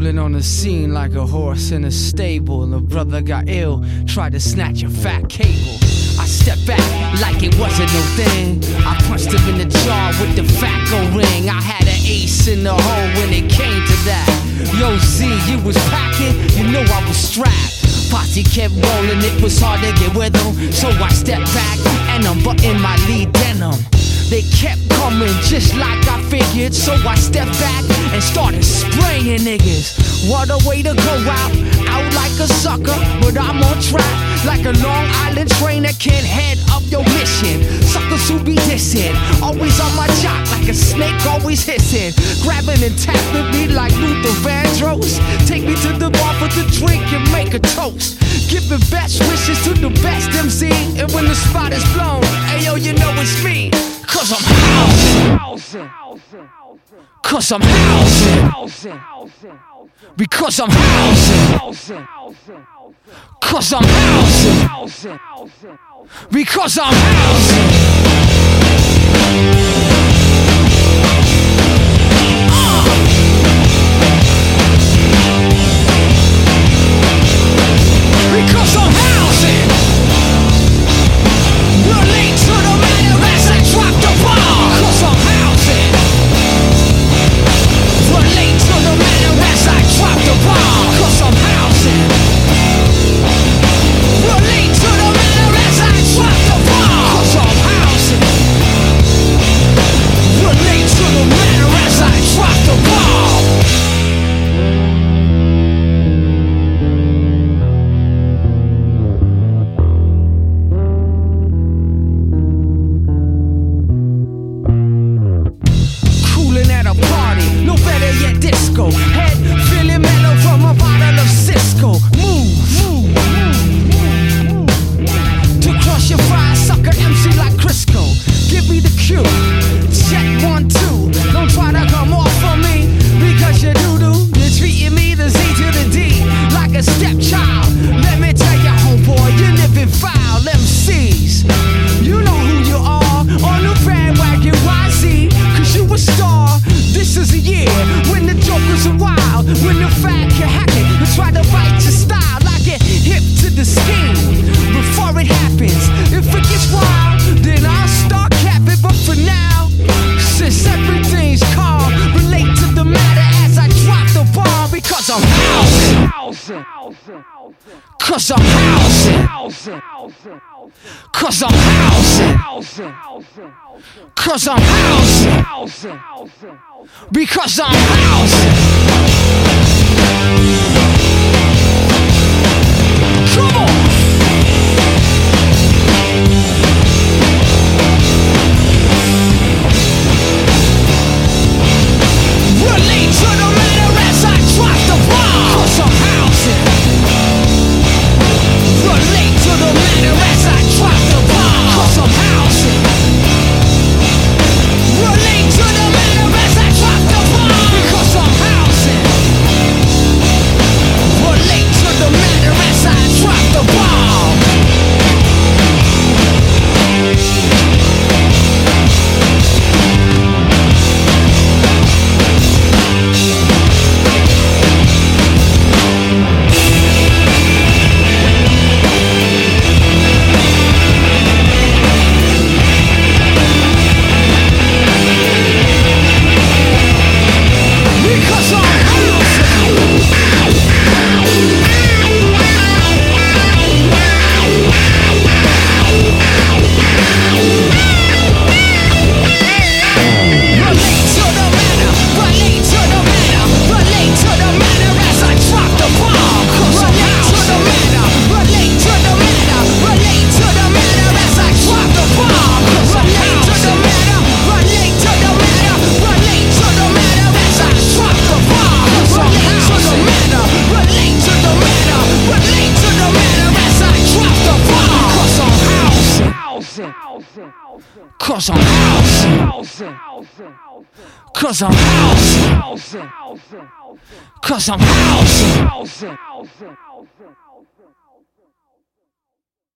Crumbling on the scene like a horse in a stable. A brother got ill, tried to snatch a fat cable. I stepped back like it wasn't no thing. I punched him in the jaw with the Fatco ring. I had an ace in the hole when it came to that. Yo Z, you was packing, you know I was strapped. Posse kept rolling, it was hard to get with them. So I stepped back and unbuttoned my lead denim. They kept coming just like I figured. So I stepped back and started spraying niggas. What a way to go out like a sucker. But I'm on track like a Long Island train that can't head up your mission. Suckers who be dissing, always on my jock like a snake, always hissing. Grabbing and tapping me like Luther Vandross. Take me to the bar for the drink and make a toast. Giving best wishes to the best MC. And when the spot is blown, ayo, you know it's me. Cause I'm housing. Cause I'm housing. Because I'm housing. Cause I'm housing. Because I'm housing. Because I'm housing. Relate to the matter as I drop the ball. Cause I'm housing. Relate to the matter as I drop the ball. Cause I'm housing. Relate to the matter as I drop the ball. Cause I'm housing. Relate to the matter as I drop the ball. Disco, head feeling mellow from a bottle of Cisco. Move to crush your fries, sucker MC like Crisco. Give me the cue, check 1, 2. Don't try to come off on me because you doo-doo. You're treating me the Z to the D like a stepchild. Let me tell you, homeboy, you're living foul. MCs, you know who you are on the bandwagon YZ, cause you a star. This is a year when the jokers are wild, when the fat can hack it and try to bite your style. I get hip to the scheme before it happens. If it gets wild, then I'll start capping. But for now, since everything's calm, relate to the matter as I drop the ball. Because I'm housing. Cause I'm housing. Cause I'm housing. Cause I'm housing. Because I'm housing. Come on. Relate to the matter as I drop the ball. Cause I'm housing. Relate to the matter as I drop the ball. Cause I'm housing. Relate to the matter as I drop the ball. Because I'm housing. Relate to the matter as I drop the ball. Cause I'm housing. Cause I'm housing. Cause I'm housing.